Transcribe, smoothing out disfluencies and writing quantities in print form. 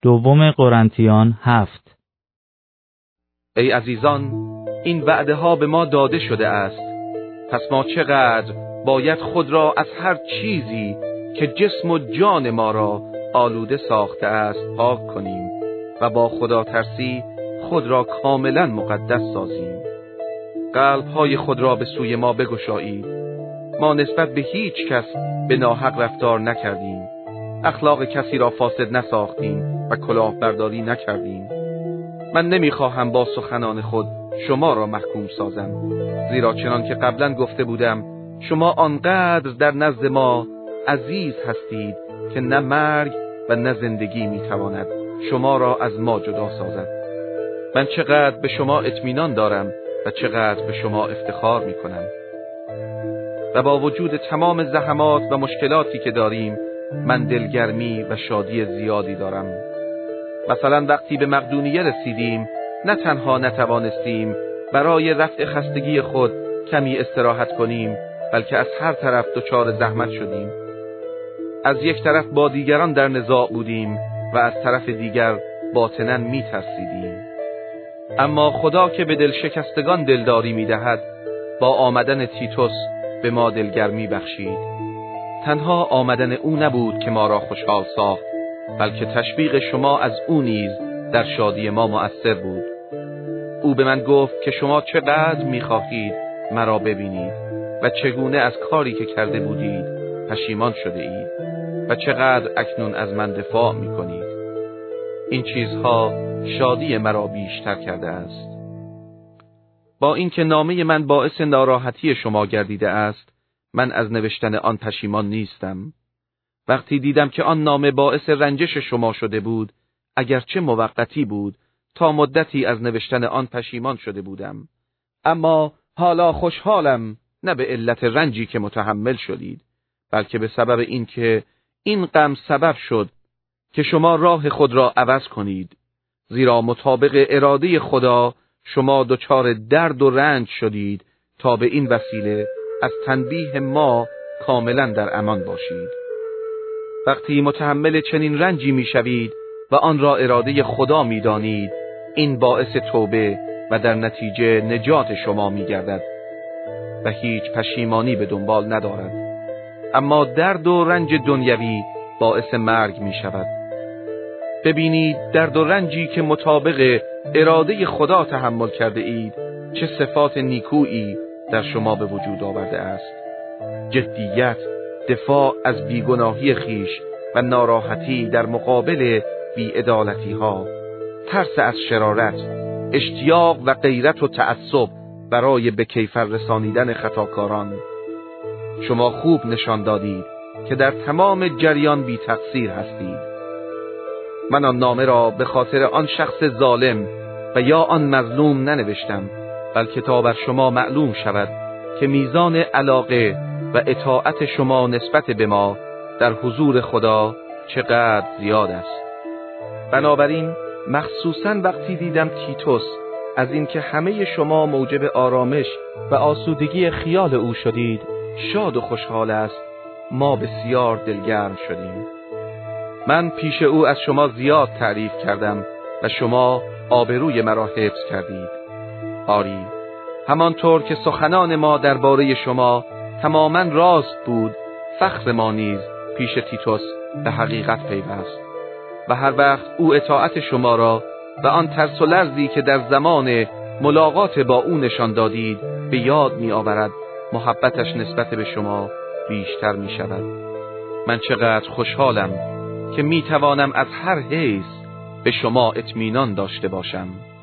دوم قرنتیان 7. ای عزیزان، این وعده ها به ما داده شده است. پس ما چقدر باید خود را از هر چیزی که جسم و جان ما را آلوده ساخته است پاک کنیم و با خدا ترسی خود را کاملا مقدس سازیم. قلب‌های خود را به سوی ما بگشایید. ما نسبت به هیچ کس به ناحق رفتار نکردیم، اخلاق کسی را فاسد نساختیم و کلاهبرداری نکردیم. من نمیخواهم با سخنان خود شما را محکوم سازم، زیرا چنان که قبلا گفته بودم شما آنقدر در نزد ما عزیز هستید که نه مرگ و نه زندگی میتواند شما را از ما جدا سازد. من چقدر به شما اطمینان دارم و چقدر به شما افتخار میکنم. و با وجود تمام زحمات و مشکلاتی که داریم، من دلگرمی و شادی زیادی دارم. مثلا وقتی به مقدونیه رسیدیم، نه تنها نتوانستیم برای رفع خستگی خود کمی استراحت کنیم، بلکه از هر طرف دچار زحمت شدیم. از یک طرف با دیگران در نزاع بودیم و از طرف دیگر باطناً می‌ترسیدیم. اما خدا که به دل شکستگان دلداری می‌دهد، با آمدن تیتوس به ما دلگرمی بخشید. تنها آمدن او نبود که ما را خوشحال ساخت، بلکه تشویق شما از او نیز در شادی ما مؤثر بود. او به من گفت که شما چقدر می‌خواهید مرا ببینید و چگونه از کاری که کرده بودید پشیمان شده اید و چقدر اکنون از من دفاع می‌کنید. این چیزها شادی مرا بیشتر کرده است. با اینکه نامه من باعث ناراحتی شما گردیده است، من از نوشتن آن پشیمان نیستم. وقتی دیدم که آن نامه باعث رنجش شما شده بود، اگرچه موقتی بود، تا مدتی از نوشتن آن پشیمان شده بودم. اما حالا خوشحالم، نه به علت رنجی که متحمل شدید، بلکه به سبب اینکه این غم سبب شد که شما راه خود را عوض کنید، زیرا مطابق اراده خدا شما دچار درد و رنج شدید تا به این وسیله از تنبیه ما کاملا در امان باشید. وقتی متحمل چنین رنجی میشوید و آن را اراده خدا میدانید، این باعث توبه و در نتیجه نجات شما میگردد و هیچ پشیمانی به دنبال ندارد. اما درد و رنج دنیوی باعث مرگ میشود. ببینید درد و رنجی که مطابق اراده خدا تحمل کرده اید چه صفات نیکویی در شما به وجود آورده است. جدیت، دفاع از بیگناهی خیش و ناراحتی در مقابل بی‌عدالتی ها، ترس از شرارت، اشتیاق و غیرت و تعصب برای به کیفر رسانیدن خطاکاران. شما خوب نشان دادید که در تمام جریان بی تقصیر هستید. من آن نامه را به خاطر آن شخص ظالم و یا آن مظلوم ننوشتم، بلکه تا بر شما معلوم شود که میزان علاقه و اطاعت شما نسبت به ما در حضور خدا چقدر زیاد است. بنابراین مخصوصاً وقتی دیدم تیتوس از اینکه همه شما موجب آرامش و آسودگی خیال او شدید شاد و خوشحال است، ما بسیار دلگرم شدیم. من پیش او از شما زیاد تعریف کردم و شما آبروی مرا حفظ کردید. آری، همانطور که سخنان ما درباره شما تماماً راست بود، فخر ما نیز پیش تیتوس به حقیقت پیوست و هر وقت او اطاعت شما را و آن ترس و لرزی که در زمان ملاقات با او نشان دادید به یاد می آورد، محبتش نسبت به شما بیشتر می شود. من چقدر خوشحالم که می توانم از هر حیث به شما اطمینان داشته باشم.